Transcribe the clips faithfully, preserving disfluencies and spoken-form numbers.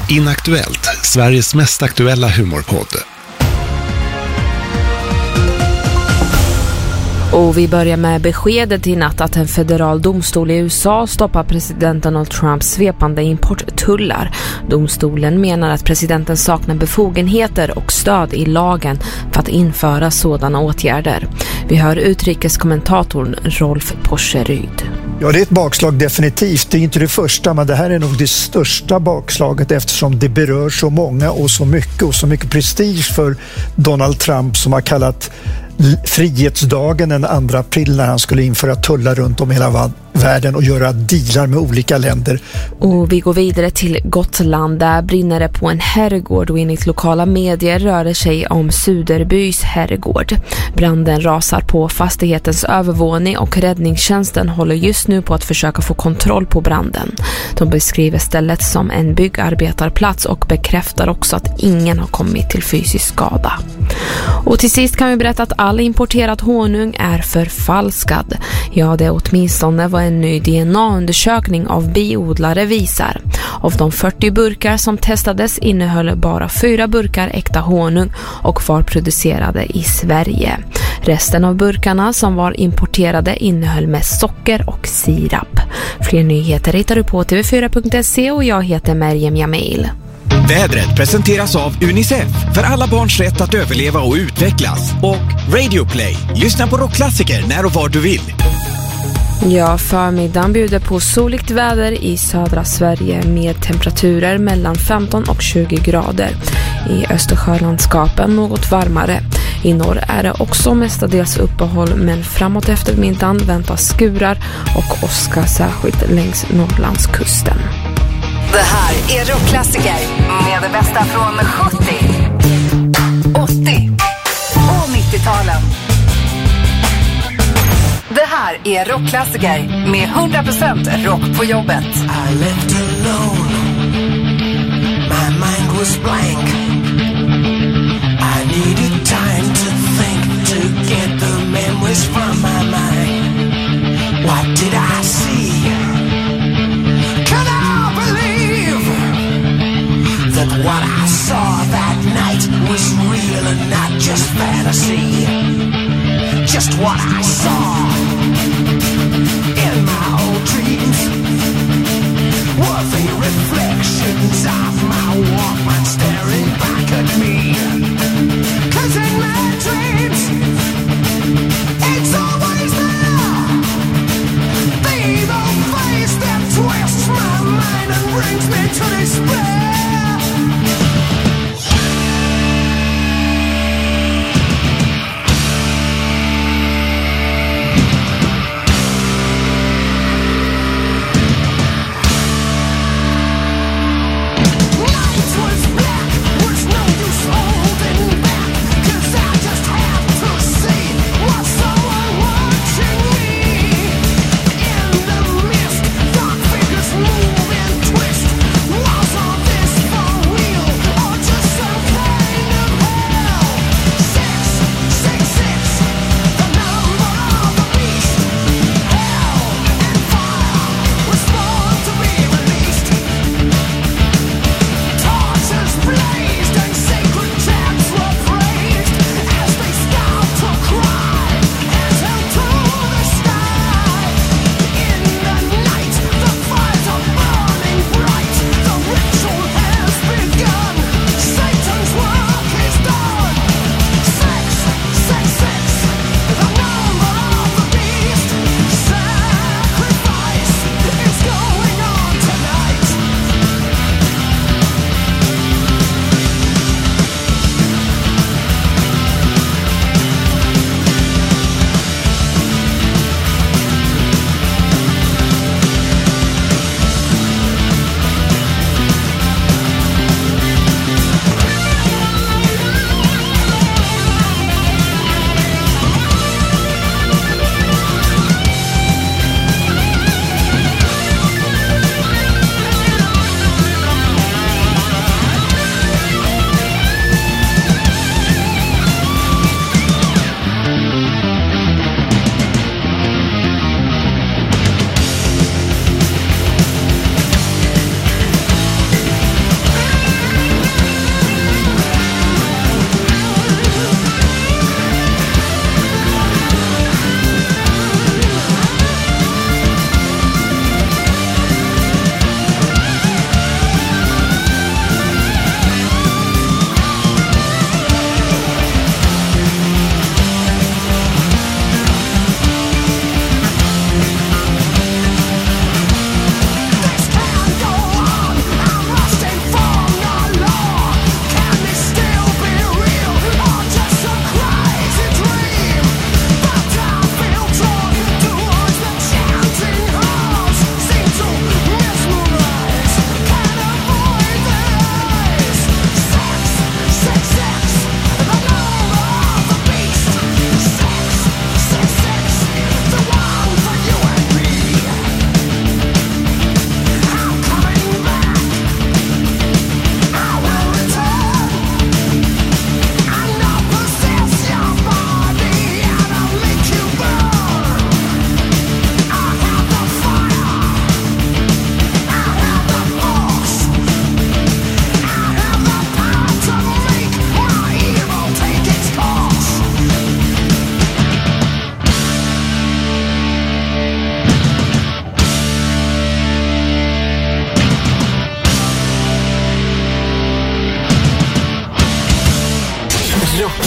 Inaktuellt, Sveriges mest aktuella humorpodd. Och vi börjar med beskedet i natt att en federal domstol i U S A stoppar president Donald Trumps svepande importtullar. Domstolen menar att presidenten saknar befogenheter och stöd i lagen för att införa sådana åtgärder. Vi hör utrikeskommentatorn Rolf Porseryd. Ja, det är ett bakslag definitivt. Det är inte det första, men det här är nog det största bakslaget eftersom det berör så många och så mycket och så mycket prestige för Donald Trump som har kallat Frihetsdagen den andra april när han skulle införa tullar runt om hela världen och göra dealar med olika länder. Och vi går vidare till Gotland. Där brinner det på en herrgård och enligt lokala medier rör det sig om Suderbys herrgård. Branden rasar på fastighetens övervåning och räddningstjänsten håller just nu på att försöka få kontroll på branden. De beskriver stället som en byggarbetarplats och bekräftar också att ingen har kommit till fysisk skada. Och till sist kan vi berätta att all importerad honung är förfalskad. Ja, det är åtminstone vad en ny D N A-undersökning av biodlare visar. Av de fyrtio burkar som testades innehöll bara fyra burkar äkta honung och var producerade i Sverige. Resten av burkarna som var importerade innehöll med socker och sirap. Fler nyheter hittar du på t v fyra punkt se och jag heter Merjem Jamil. Vädret presenteras av Unicef för alla barns rätt att överleva och utvecklas. Och Radio Play. Lyssna på rockklassiker när och var du vill. Ja, förmiddagen bjuder på soligt väder i södra Sverige med temperaturer mellan femton och tjugo grader. I Östersjölandskapen något varmare. I norr är det också mestadels uppehåll, men framåt eftermiddagen väntas skurar och åska särskilt längs Norrlandskusten. Det här är rockklassiker med det bästa från sjuttio, åttio och nittio-talen. Det här är rockklassiker med hundra procent rock på jobbet. I left alone. My mind was blank. I needed time to think, to get the memories from my mind. What did I see? Can I believe that what I saw that night was real and not just fantasy? Just what I saw in my old dreams were the reflections of my Walkman staring back at me. 'Cause in my dreams it's always there, the evil face that twists my mind and brings me to despair.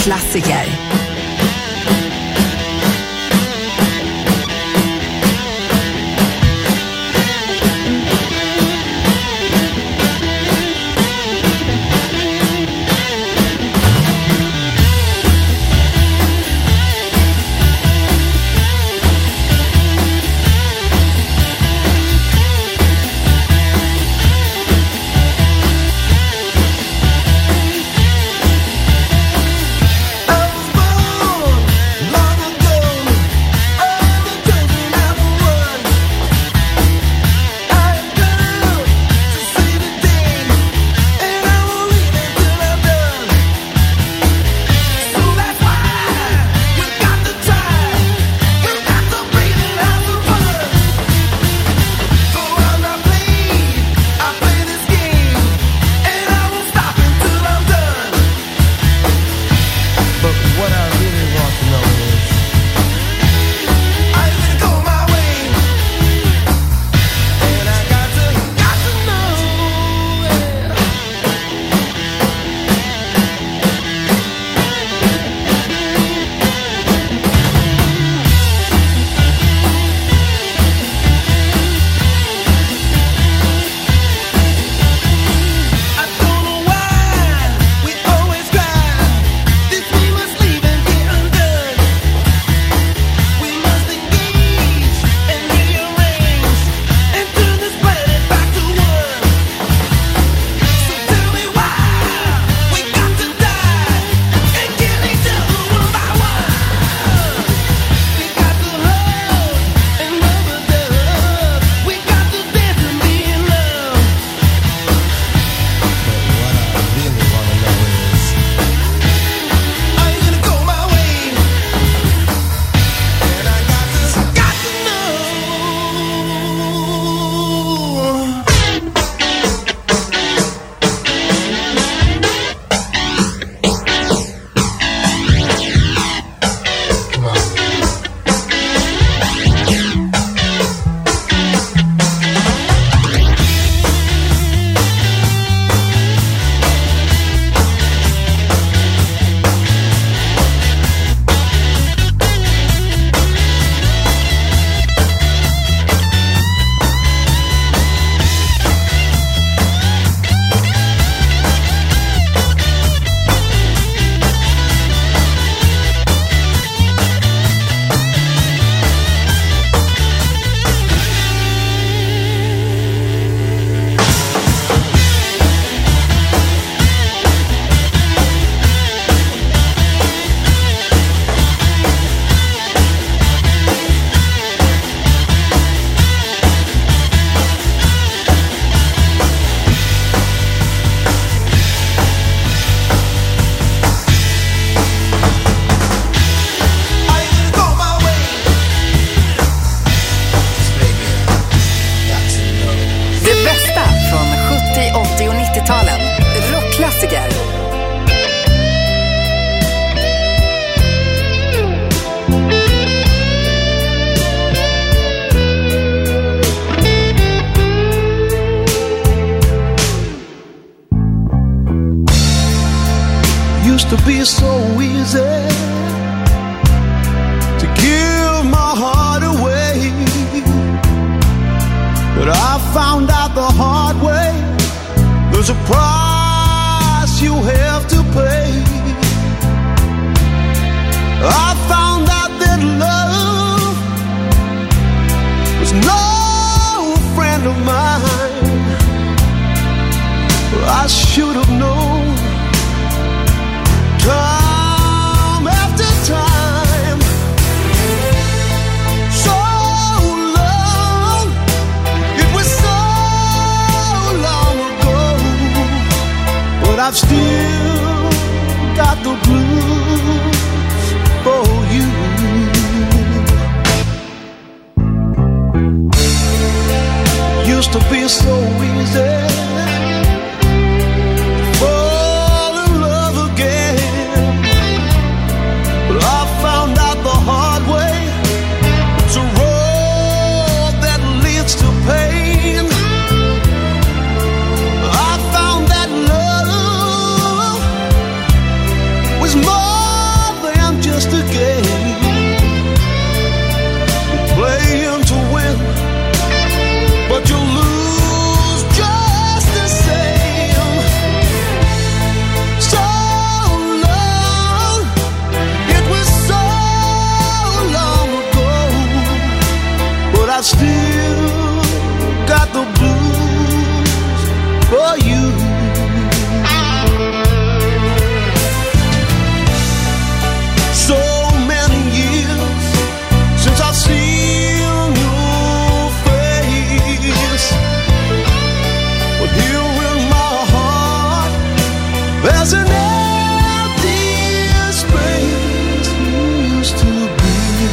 rockklassiker. Used to be so easy to give my heart away, but I found out the hard way there's a price you have to pay. I found out that love was no friend of mine. I should have known time after time. So long, it was so long ago, but I've still got the blues for you. Used to be so easy fall in love again, but I found out the hard way it's a road that leads to pain. I found that love was more I still got the blues for you. So many years since I've seen your face, but here in my heart there's an empty space used to be.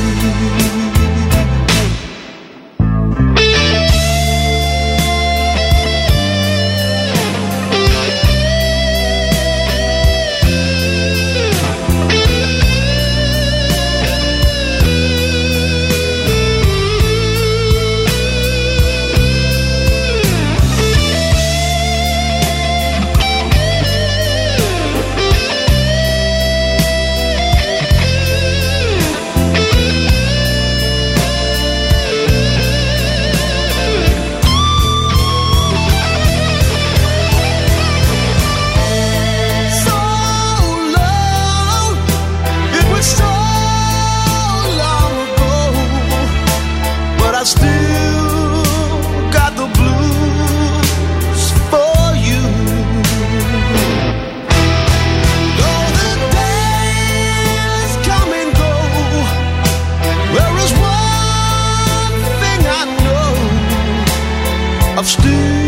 I've still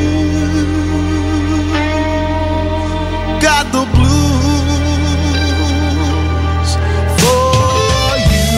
got the blues for you.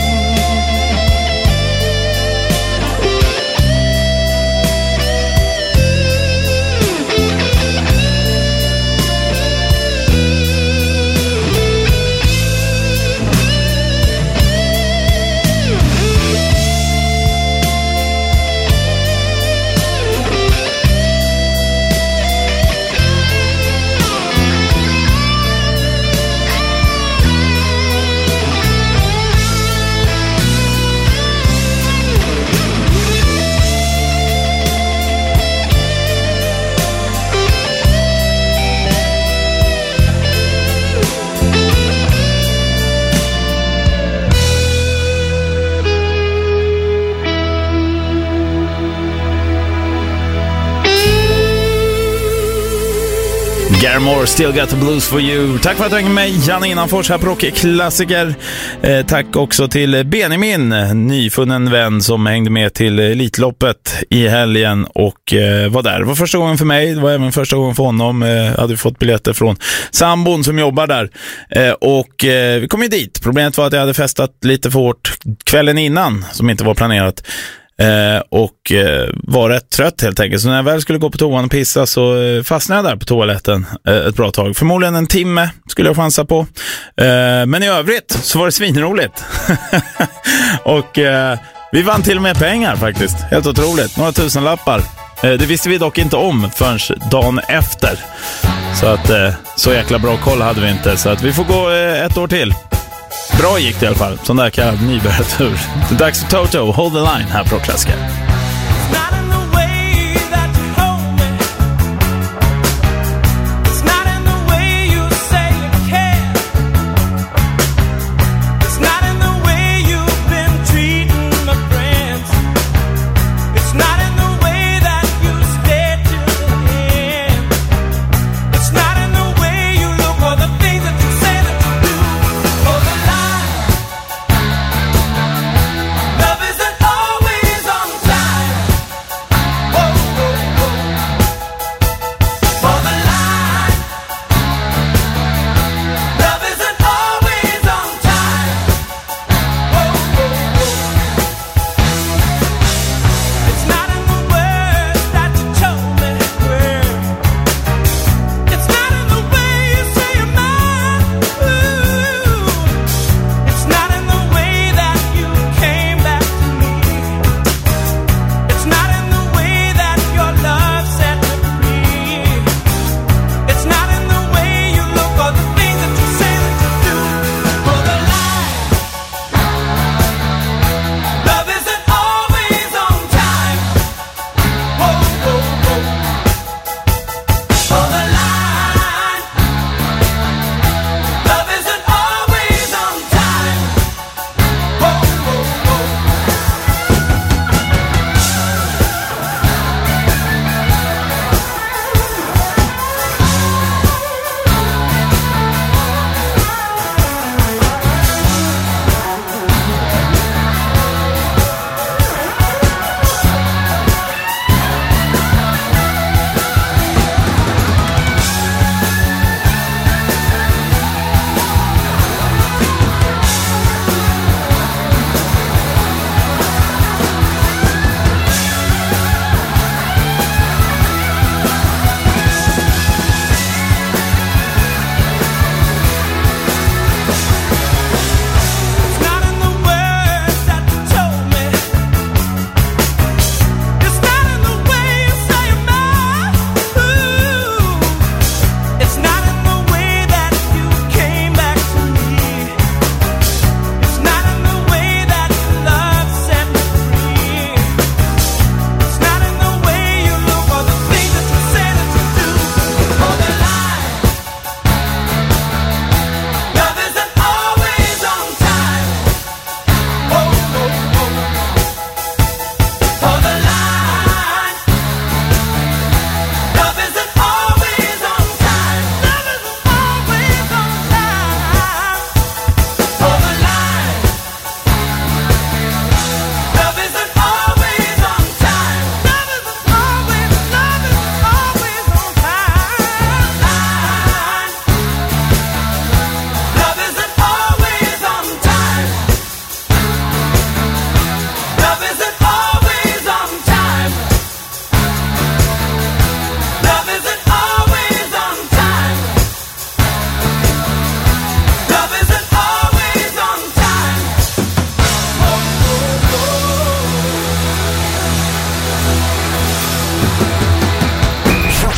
Gary Moore, Still Got the Blues for You. Tack för att du hänger med, Janne Innanfors här på Rockklassiker. Eh, tack också till Benjamin, nyfunnen vän som hängde med till Elitloppet i helgen och eh, var där. Det var första gången för mig, det var även första gången för honom. Eh, hade fått biljetter från sambon som jobbar där. Eh, och eh, vi kom ju dit. Problemet var att jag hade festat lite för hårt kvällen innan, som inte var planerat. Eh, och eh, var rätt trött helt enkelt. Så när jag väl skulle gå på toan och pissa så eh, fastnade jag där på toaletten eh, ett bra tag. Förmodligen en timme skulle jag chansa på. eh, Men i övrigt så var det svinroligt. Och eh, vi vann till och med pengar faktiskt. Helt otroligt, några tusen lappar. eh, Det visste vi dock inte om förrän dagen efter. Så att eh, så jäkla bra koll hade vi inte. Så att vi får gå eh, ett år till. Bra gick det i alla fall. Sån där kallad nybörjartur. Det är dags för Toto, Hold the Line här på Klassiker.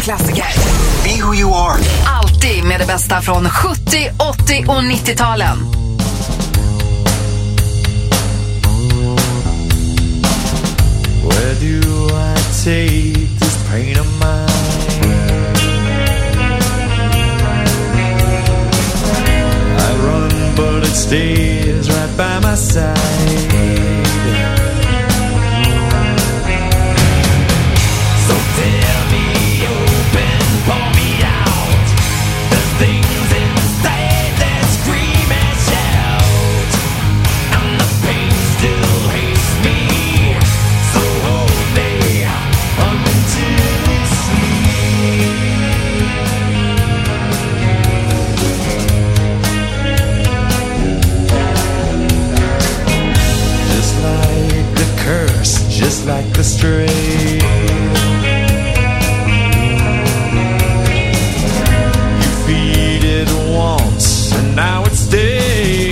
rockklassiker. Be who you are. Alltid med det bästa från sjuttio, åttio och nittio-talen. Where do I take this pain of mine? I run but it stays right by my side. So tell me open, pour me out. The things inside that scream and shout, and the pain still hates me. So hold me until it's sleep. Just like the curse, just like the stray. You feed it once, and now it stays.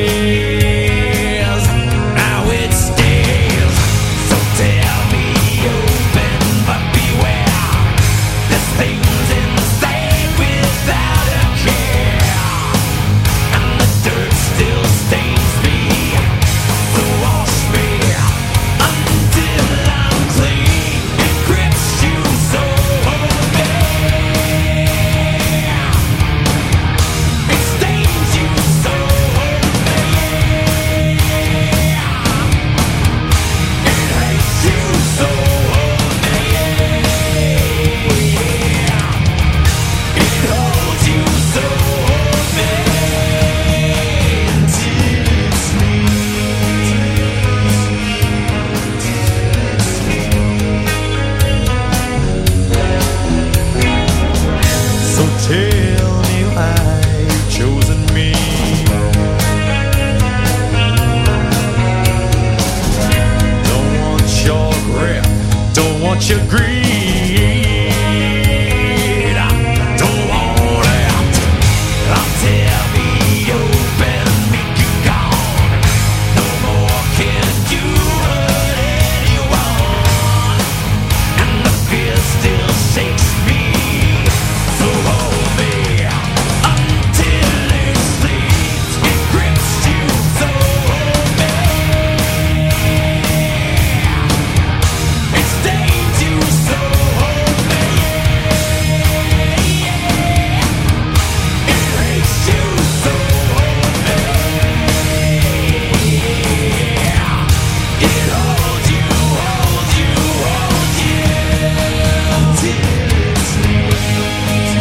Now it stays. So tell me open, but beware. There's things inside without a care, and the dirt still stains me. So wash me until I'm clean. It grips you so hold me. It stains you so hold me. It hates you so hold me. It holds you so hold me until it's me. So tell me why you've chosen me. Don't want your grip, don't want your greed. Don't want it. I'll tell me open, make you gone. No more can you hurt anyone, and the fear still shakes me. So hold me until it sleeps. It grips you, so hold me. It stains you, so hold me. It hates you, so hold me. It holds you, holds you, holds you till it sleeps.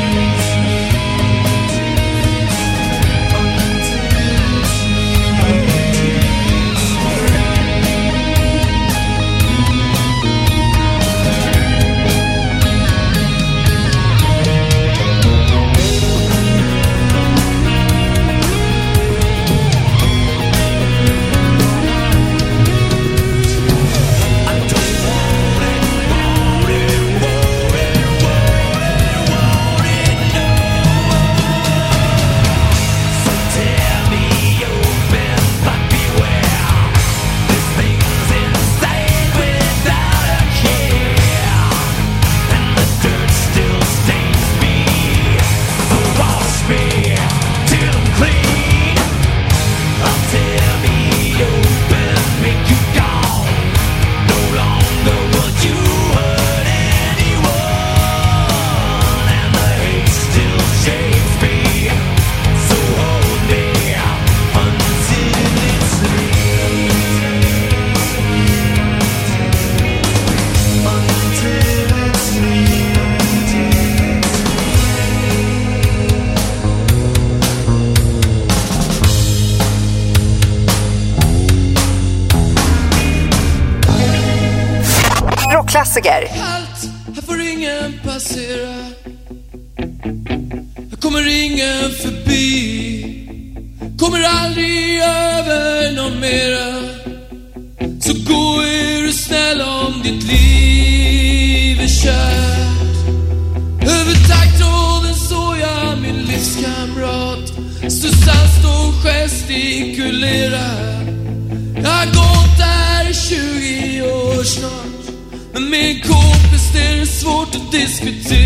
Tell me open, but beware. There's things inside without a care, and the dirt still stains me. So wash me till I'm clean. Oh, tell me open, make you gone. No longer would you hurt anyone, and the hate still shakes me. So hold me until it sleeps. Until it sleeps. Rockklassiker. Halt, här får ingen passera. Jag kommer ingen förbi. Kommer aldrig över någon mera. Så gå är du snäll om ditt liv är kärt. Över taggtråden såg jag min livskamrat Susanne stå och gestikulera. Jag har gått där i tjugo år snart, men min kompis Visst är det svårt att diskutera.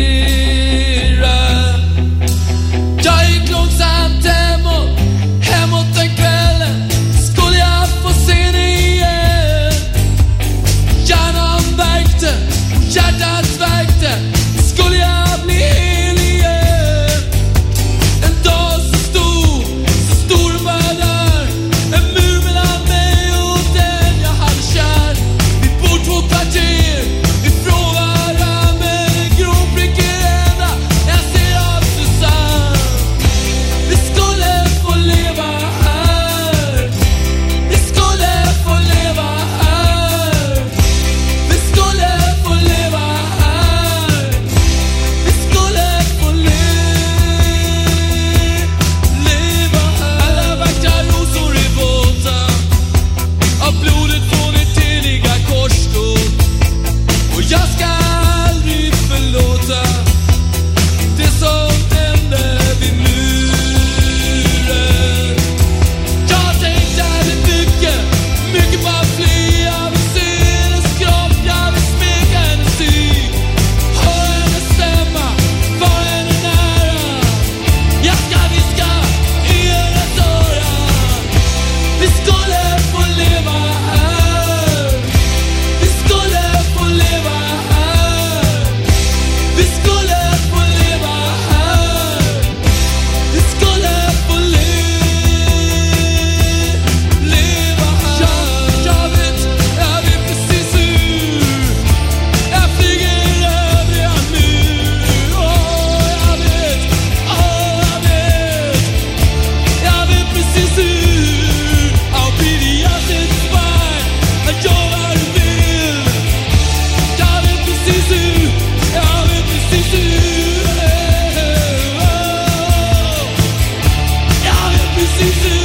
Jag gick långsamt hemåt, hemåt den kvällen. Skulle jag få se det igen? Hjärnan värkte, hjärtat värkte. Skulle jag bli hel igen? En dag så stor, så stor var där. En mur mellan mig och den jag hade kär. Vi bor två kvarter ifrån varann, men en gråprick är enda jag ser av Susanne. Vi skulle få leva här. Vi skulle få leva här. Vi skulle få leva här. Vi skulle få le- leva här. Alla vackra rosor är våta av blodet från ett heliga korståg. Och jag ska aldrig förlåta det som hände vid muren. Jag har tänkt jävligt mycket, mycket på fler. Jag vill se hennes kropp, jag vill smeka hennes tyg. Hör henne stämma, var henne nära. Jag ska viska i hennes öra. Vi skulle få leva här. Vi skulle få leva här. Vi skulle få leva här. Vi skulle få le- leva här. Jag, jag vet, jag vet precis hur jag flyger över en mur. Åh, jag vet, åh, jag vet. Jag vet precis hur. I'll be the satisfied. Jag gör vad du vill. Jag vet precis hur. Jag vet precis hur. Jag vet precis hur.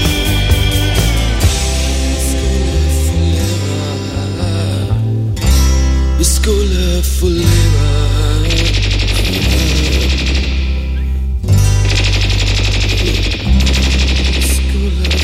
Vi skulle få leva här. Vi skulle få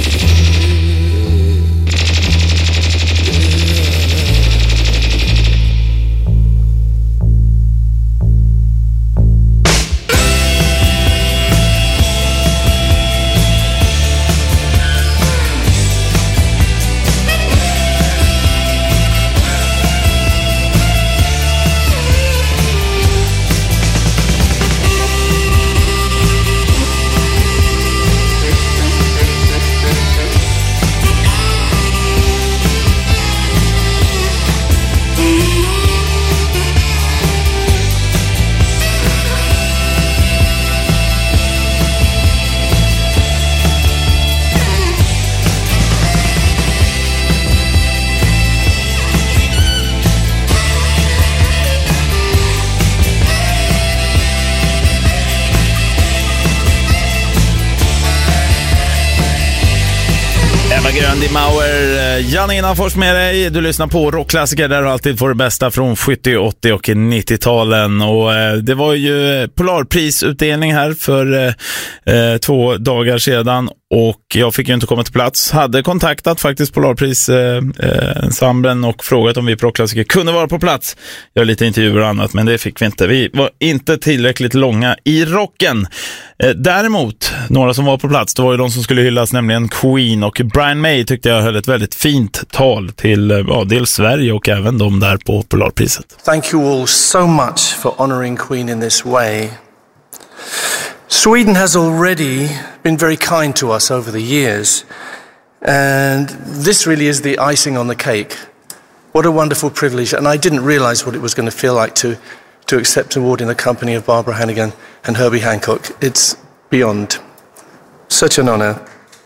Eva Gröndi Mauer, Janne Innanfors med dig. Du lyssnar på rockklassiker där du alltid får det bästa från sjuttio, åttio och nittio-talen. Och eh, det var ju Polarprisutdelning här för eh, två dagar sedan. Och jag fick ju inte komma till plats. Hade kontaktat faktiskt Polarpris-ensemblen eh, och frågat om vi på rockklassiker kunde vara på plats. Göra lite intervjuer och annat, men det fick vi inte. Vi var inte tillräckligt långa i rocken. Eh, däremot, några som var på plats, det var ju de som skulle hyllas, nämligen Queen. Och Brian May tyckte jag höll ett väldigt fint tal till ja, dels Sverige och även de där på Polarpriset. Thank you all so much for honoring Queen in this way. Sweden has already been very kind to us over the years, and this really is the icing on the cake. What a wonderful privilege, and I didn't realize what it was going to feel like to, to accept an award in the company of Barbara Hannigan and Herbie Hancock. It's beyond. Such an honor.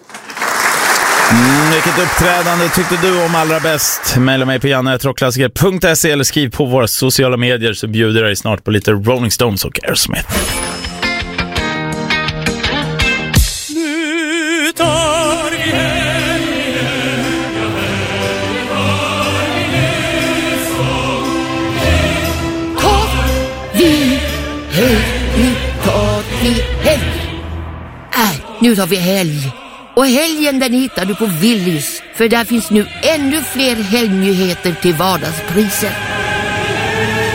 Mm, vilket uppträdande tyckte du om allra bäst? Maila mig på janne snabel-a rockklassiker punkt se eller skriv på våra sociala medier så bjuder jag dig snart på lite Rolling Stones och Aerosmith. Nu tar vi helgen, tar vi helg, nu tar vi helg. Äh, nu tar vi helg. Och helgen den hittar du på Willys, för där finns nu ännu fler helgnyheter till vardagspriser.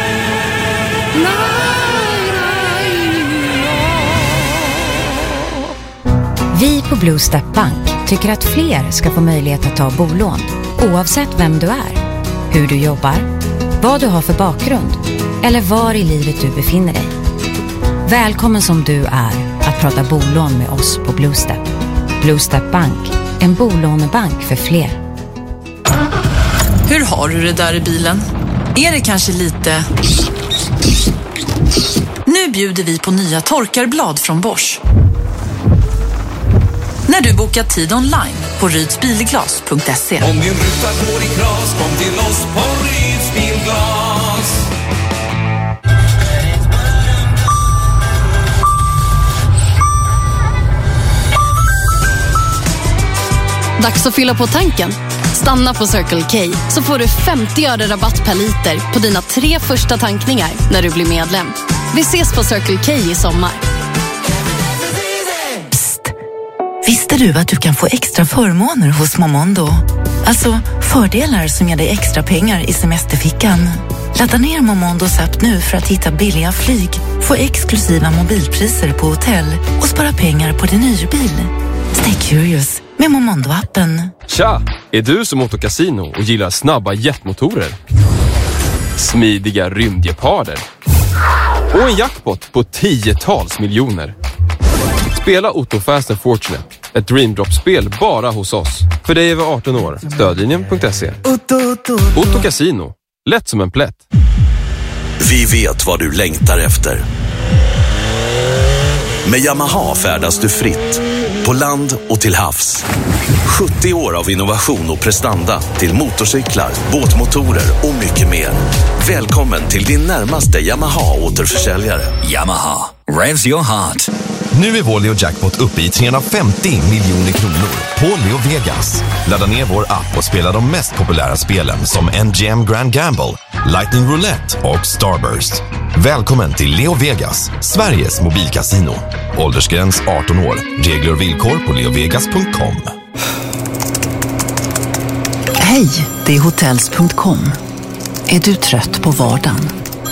Vi på Blue Step Bank tycker att fler ska få möjlighet att ta bolån, oavsett vem du är, hur du jobbar, vad du har för bakgrund eller var i livet du befinner dig. Välkommen som du är att prata bolån med oss på Blue Step. Blue Step Bank, en bolånebank för fler. Hur har du det där i bilen? Är det kanske lite... Nu bjuder vi på nya torkarblad från Bosch. När du bokar tid online på rydsbilglas punkt se. Om din ruta går i kras, kom till oss på Ryds bilglas. Dags att fylla på tanken. Stanna på Circle K så får du femtio öre rabatt per liter på dina tre första tankningar när du blir medlem. Vi ses på Circle K i sommar. Visste du att du kan få extra förmåner hos Momondo? Alltså fördelar som ger dig extra pengar i semesterfickan. Ladda ner Momondos app nu för att hitta billiga flyg, få exklusiva mobilpriser på hotell och spara pengar på din hyrbil. Stay curious med Momondo-appen. Tja! Är du som Autocasino och gillar snabba jetmotorer? Smidiga rymdgeparder? Och en jackpot på tiotals miljoner? Spela Otto Fast and Fortunate, ett Dreamdrop-spel bara hos oss. För dig över arton år. Stödlinjen punkt se. Otto Casino. Lätt som en plätt. Vi vet vad du längtar efter. Med Yamaha färdas du fritt. På land och till havs. sjuttio år av innovation och prestanda till motorcyklar, båtmotorer och mycket mer. Välkommen till din närmaste Yamaha-återförsäljare. Yamaha. Revs your heart. Nu är vår Leo Jackpot uppe i trehundrafemtio miljoner kronor på Leo Vegas. Ladda ner vår app och spela de mest populära spelen som N G M Grand Gamble, Lightning Roulette och Starburst. Välkommen till Leo Vegas, Sveriges mobilkasino. Åldersgräns arton år. Regler och villkor på leovegas punkt com. Hej, det är hotels punkt com. Är du trött på vardagen?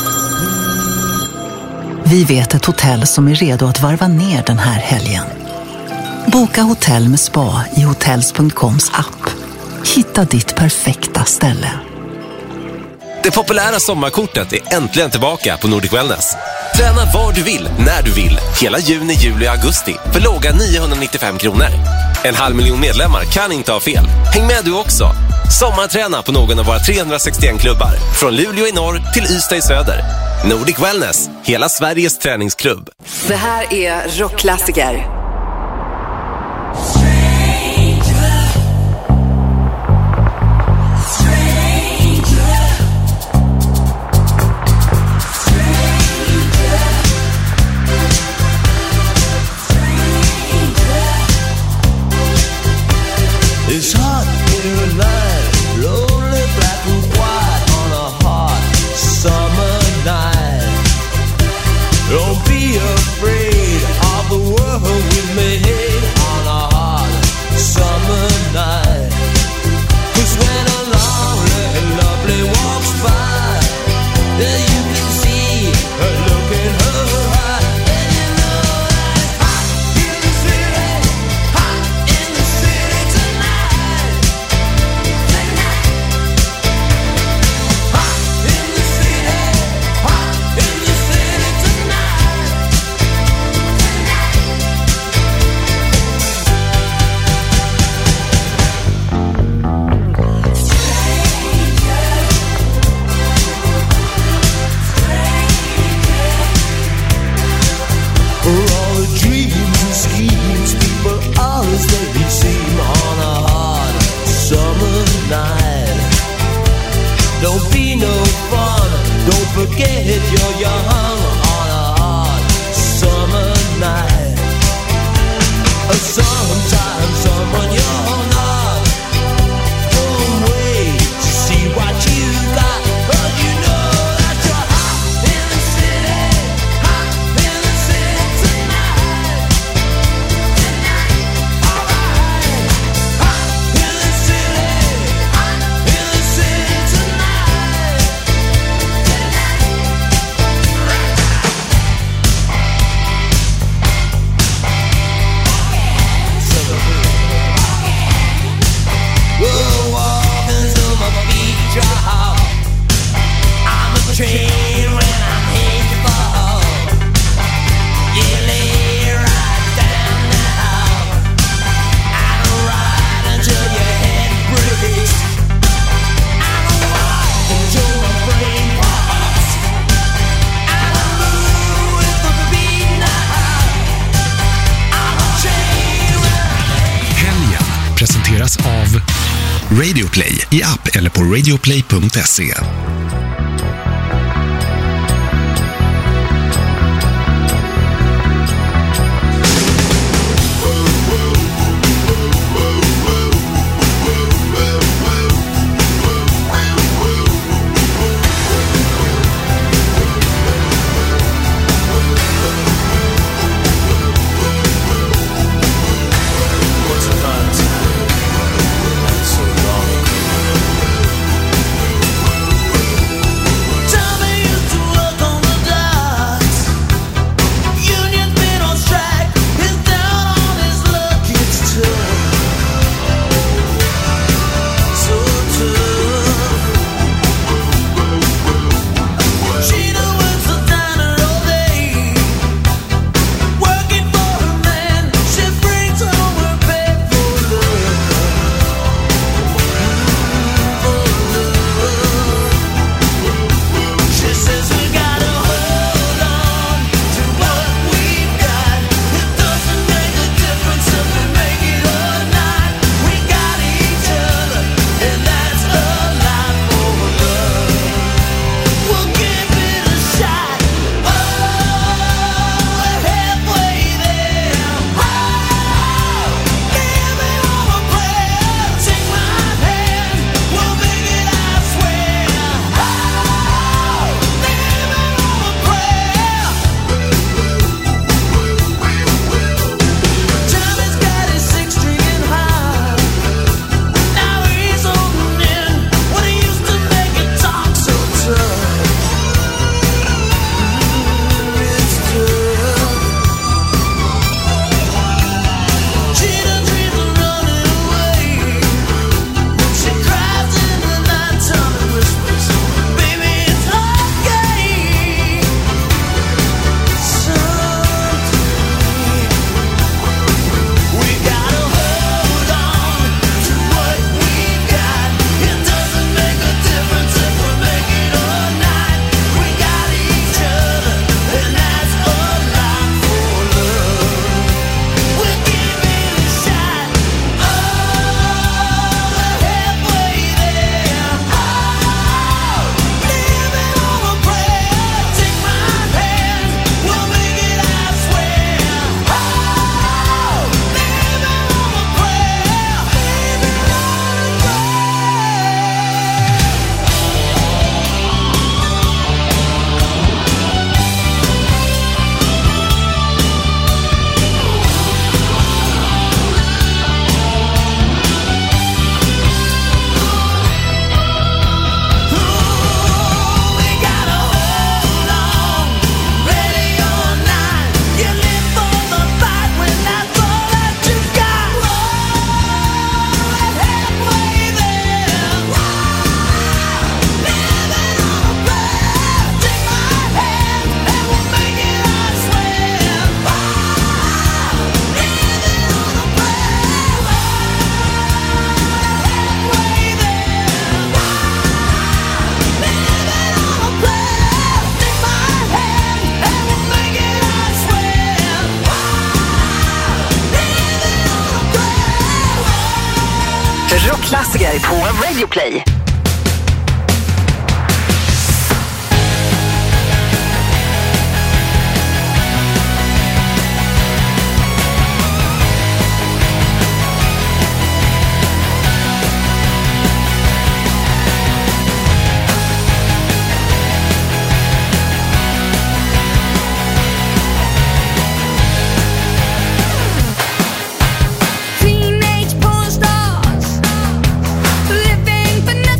Vi vet ett hotell som är redo att varva ner den här helgen. Boka hotell med spa i hotels punkt coms app. Hitta ditt perfekta ställe. Det populära sommarkortet är äntligen tillbaka på Nordic Wellness. Träna var du vill, när du vill. Hela juni, juli och augusti för låga niohundranittiofem kronor. En halv miljon medlemmar kan inte ha fel. Häng med du också. Sommarträna på någon av våra trehundrasextioett klubbar. Från Luleå i norr till Ystad i söder. Nordic Wellness, hela Sveriges träningsklubb. Det här är rockklassiker. It's hot in the night, lonely black and white on a hot summer night. Don't be afraid of the world we made on a hot summer night. 'Cause when a lonely and lovely walks by, there you can see her look in her eye. And you know that it's hot in the city, hot in the city tonight. Tonight. Hot in the city, hot in the city tonight. For all the dreams and schemes people always let me seem on a hot summer night. Don't be no fun, don't forget you're young on a hot summer night. Sometimes someone you're not, don't wait to see what you got, but you know that you're hot in the city, hot in the city tonight. Tonight, alright. Hot in the city, hot in the city tonight. Tonight. Radio Play i app eller på radioplay punkt se. Rockklassiker på Radio Play. Teenage porn stars living for nothing.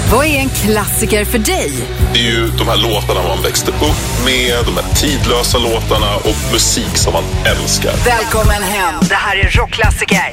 Vad är en klassiker för dig? Det är ju de här låtarna man växte upp med, de här tidlösa låtarna och musik som man älskar. Välkommen hem. Det här är rockklassiker.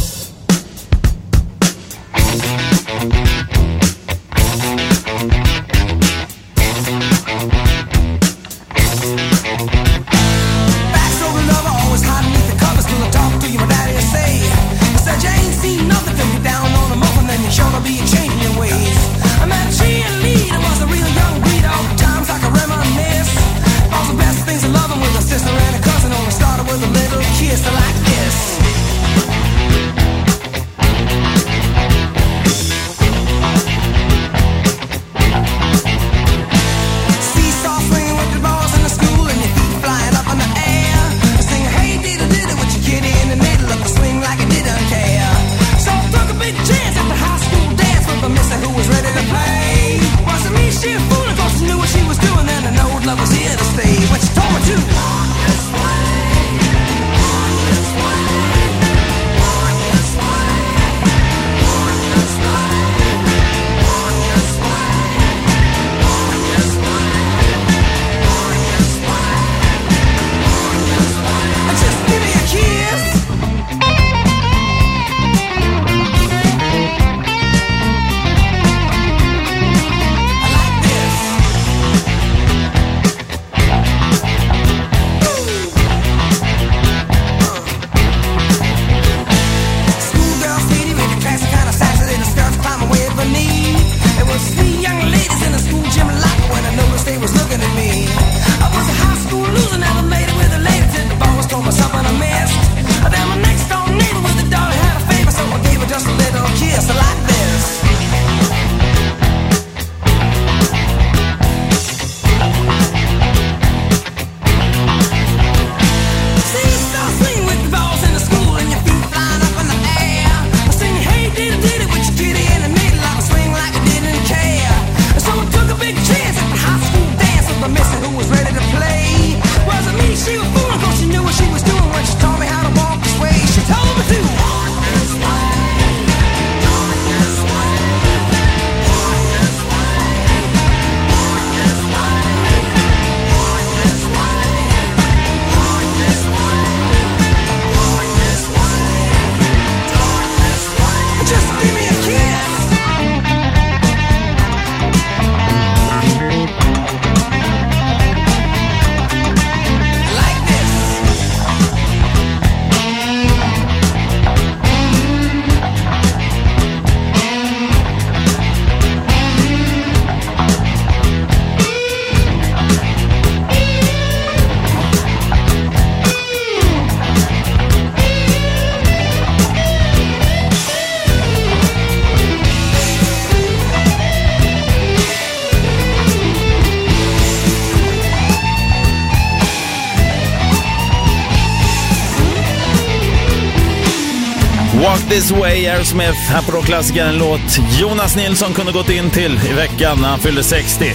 Walk This Way, Aerosmith, här på Rockklassiker, en låt Jonas Nilsson kunde gått in till i veckan när han fyllde sextio.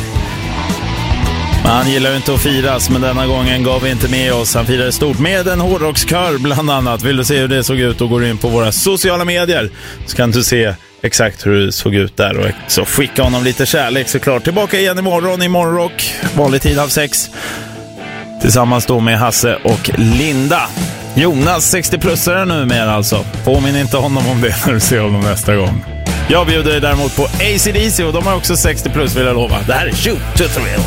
Men han gillar ju inte att firas, men denna gången gav vi inte med oss. Han firade stort med en hårdrockskör bland annat. Vill du se hur det såg ut och går in på våra sociala medier så kan du se exakt hur det såg ut där. Och så skicka honom lite kärlek såklart. Tillbaka igen imorgon i Morgonrock, vanlig tid halv sex. Tillsammans då med Hasse och Linda. Jonas, sextio-plussare nu med alltså. Påminn inte honom om det när du ser honom nästa gång. Jag bjuder dig däremot på A C D C och de har också sextio plus, vill jag lova. Det här är Shoot to Thrill.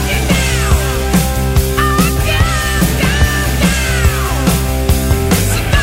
Sit down.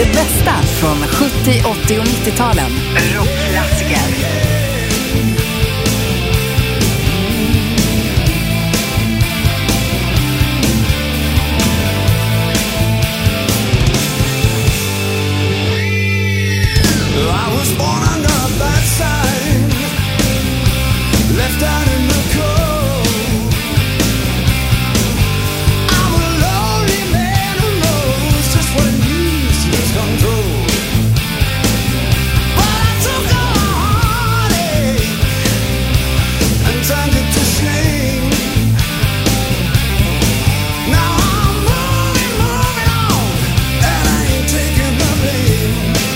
Det bästa från sjuttio, åttio och nittio-talen. Rockklassiker. I was born under a bad sign, left out in the cold. I'm a lonely man who knows just what it means to lose control. But I took a heartache and turned it to shame. Now I'm moving, moving on, and I ain't taking the blame.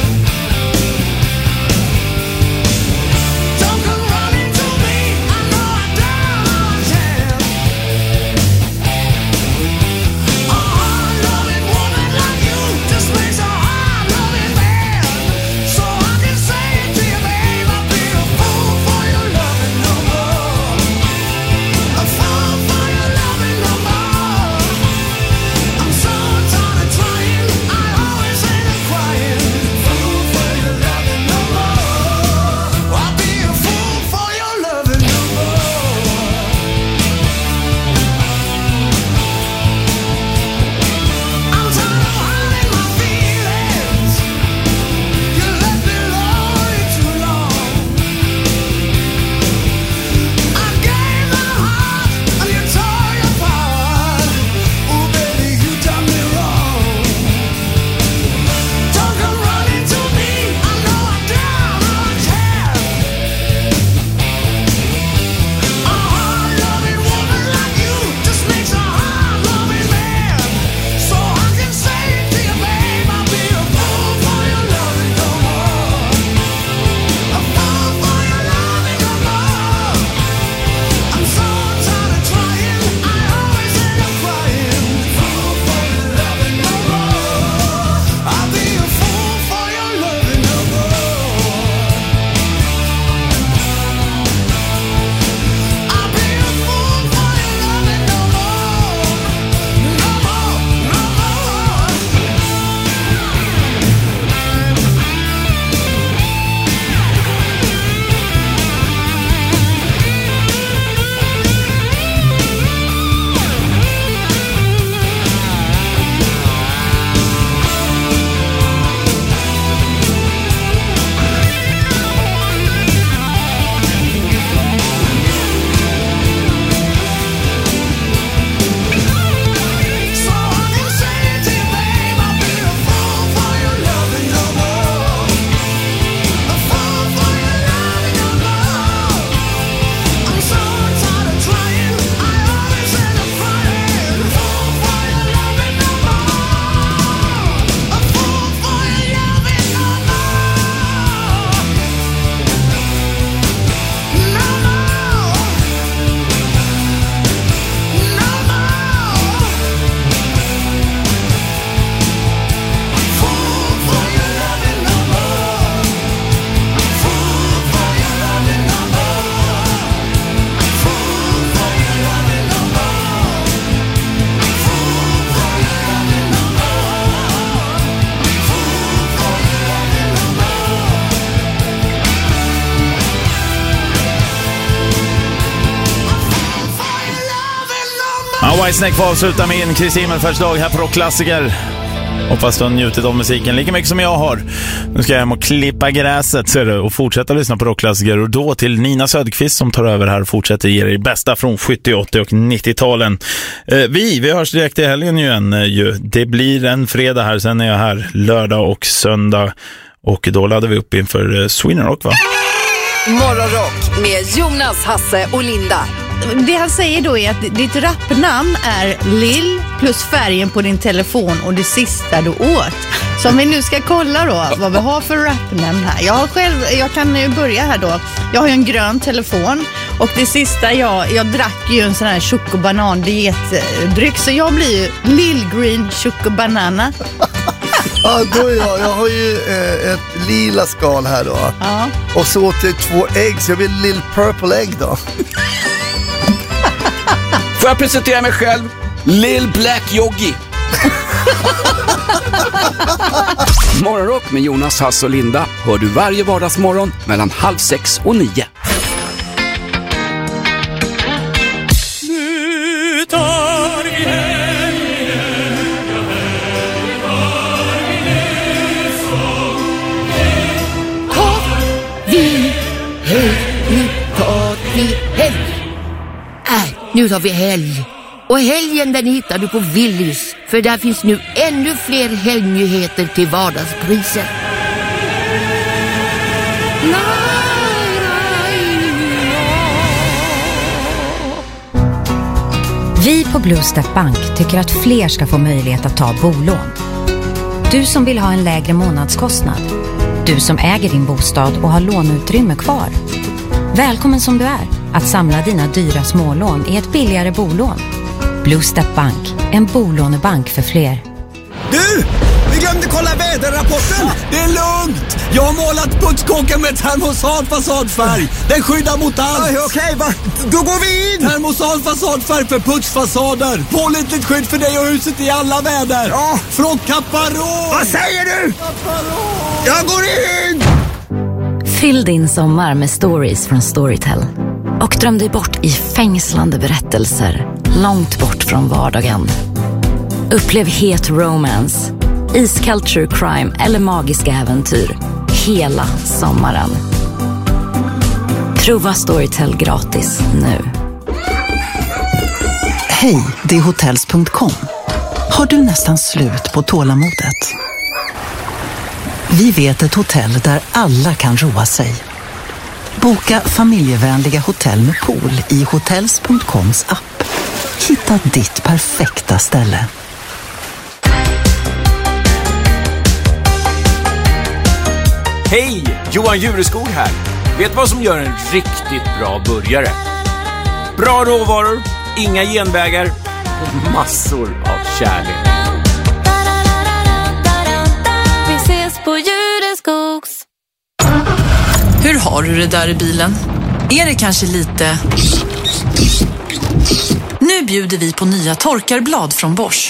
Whitesnake får avsluta med en Chris Himmelfärds dag här på Rockklassiker. Hoppas du har njutit av musiken lika mycket som jag har. Nu ska jag hem och klippa gräset, ser du, och fortsätta lyssna på Rockklassiker. Och då till Nina Söderqvist som tar över här och fortsätter ge er bästa från sjuttio, åttio och nittio-talen. Eh, vi, vi hörs direkt i helgen ju än. Ju. Det blir en fredag här, sen är jag här lördag och söndag. Och då laddar vi upp inför eh, Sweden Rock, va? Morgonrock med Jonas, Hasse och Linda. Det han säger då är att ditt rappnamn är Lill plus färgen på din telefon och det sista du åt. Så om vi nu ska kolla då vad vi har för rapnamn här. Jag har själv, jag kan nu börja här då. Jag har ju en grön telefon och det sista jag, jag drack ju en sån här chokobanan dietdryck, så jag blir ju Lill Green Chocobanana. Ja, då är jag. Jag har ju eh, ett lila skal här då. Ja. Och så åt jag två ägg, så jag blir Lill Purple Egg då. Får jag presentera mig själv? Lill Black Yogi. Morgonrock med Jonas, Hass och Linda hör du varje vardagsmorgon mellan halv sex och nio. Nu tar vi Vi helg, nu tar vi helg. Äh, nu tar vi helg. Och helgen den hittar du på Willys. För där finns nu ännu fler helgnyheter till vardagspriser. Vi på Blue Step Bank tycker att fler ska få möjlighet att ta bolån. Du som vill ha en lägre månadskostnad. Du som äger din bostad och har låneutrymme kvar. Välkommen som du är att samla dina dyra smålån i ett billigare bolån. Blue Step Bank, en bolånebank för fler. Du! Vi glömde kolla väderrapporten! Det är lugnt! Jag har målat puttskåken med termosal fasadfärg. Den skyddar mot allt. Okej, okay, va? Då går vi in! Termosal fasadfärg för putsfasader. Pålitligt skydd för dig och huset i alla väder. Ja. Från Caparol! Vad säger du? Caparol! Jag går in! Fyll din sommar med stories från Storytel. Och dröm dig bort i fängslande berättelser. Långt bort från vardagen. Upplev het romance, iskall true crime eller magiska äventyr hela sommaren. Prova Storytel gratis nu. Hej, det är hotels punkt com. Har du nästan slut på tålamodet? Vi vet ett hotell där alla kan roa sig. Boka familjevänliga hotell med pool i hotels punkt coms app. Hitta ditt perfekta ställe. Hej! Johan Jureskog här. Vet vad som gör en riktigt bra burgare? Bra råvaror, inga genvägar och massor av kärlek. Vi ses på Jureskogs. Hur har du det där i bilen? Är det kanske lite... Nu bjuder vi på nya torkarblad från Bosch.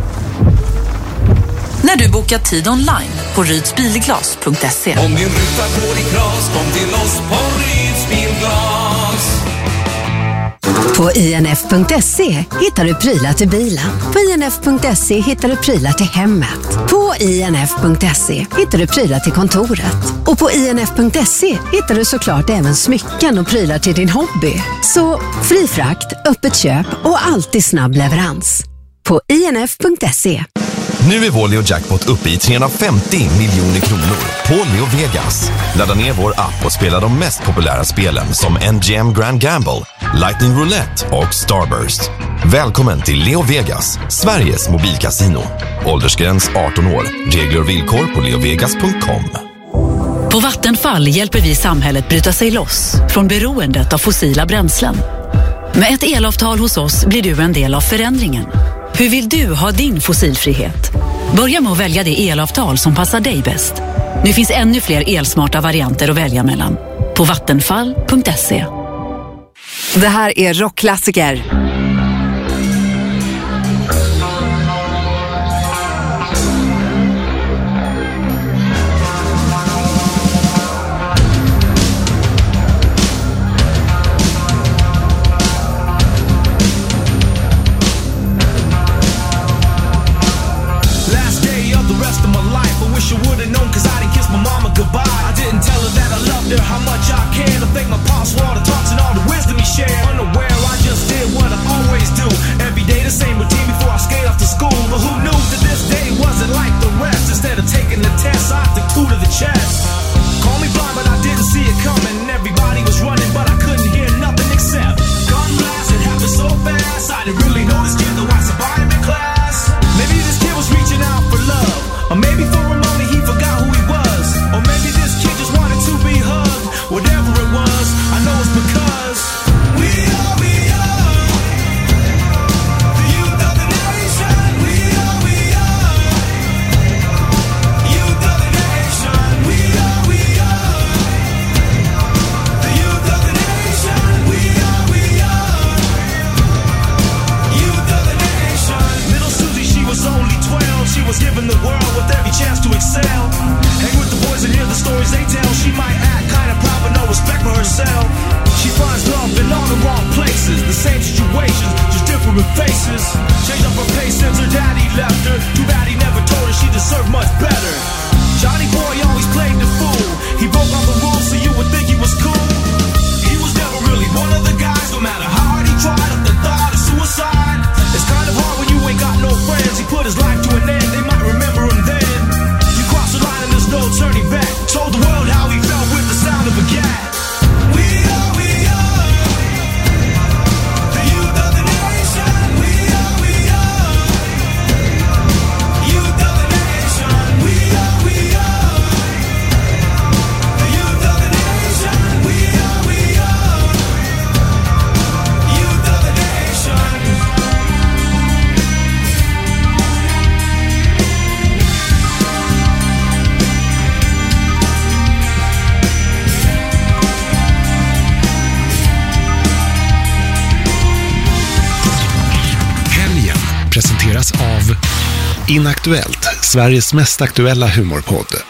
När du bokar tid online på rydsbilglas punkt se. Om din ruta går i kras, kom till oss på Ryds Bilglas. På i n f punkt se hittar du prylar till bilen. På i n f punkt se hittar du prylar till hemmet. På i n f punkt se hittar du prylar till kontoret. Och på i n f punkt se hittar du såklart även smycken och prylar till din hobby. Så fri frakt, öppet köp och alltid snabb leverans. På i n f punkt se. Nu är vår Leo Jackpot uppe i trehundrafemtio miljoner kronor på Leo Vegas. Ladda ner vår app och spela de mest populära spelen som M G M Grand Gamble, Lightning Roulette och Starburst. Välkommen till Leo Vegas, Sveriges mobilkasino. Åldersgräns arton år. Regler och villkor på leo vegas punkt com. På Vattenfall hjälper vi samhället bryta sig loss från beroendet av fossila bränslen. Med ett elavtal hos oss blir du en del av förändringen. Hur vill du ha din fossilfrihet? Börja med att välja det elavtal som passar dig bäst. Nu finns ännu fler elsmarta varianter att välja mellan. På vattenfall punkt se. Det här är rockklassiker. How much I care to thank my pops for all the talks and all the wisdom he shared. Unaware, I just did what I always do. Every day the same routine before I skate off to school. But who knew that this day wasn't like the rest? Instead of taking the test, I took two to the chest. Call me blind, but I didn't see it coming. Everybody was running, but I couldn't hear nothing except gun blast. It happened so fast, I didn't really know this kid though I survived in class. Maybe this kid was reaching out for love, or maybe for a moment he forgot who he was, or maybe this kid just wanted to be hugged. Whatever it was, I know it's because we are, we are the youth of the nation. We are. Inaktuellt, Sveriges mest aktuella humorpodd.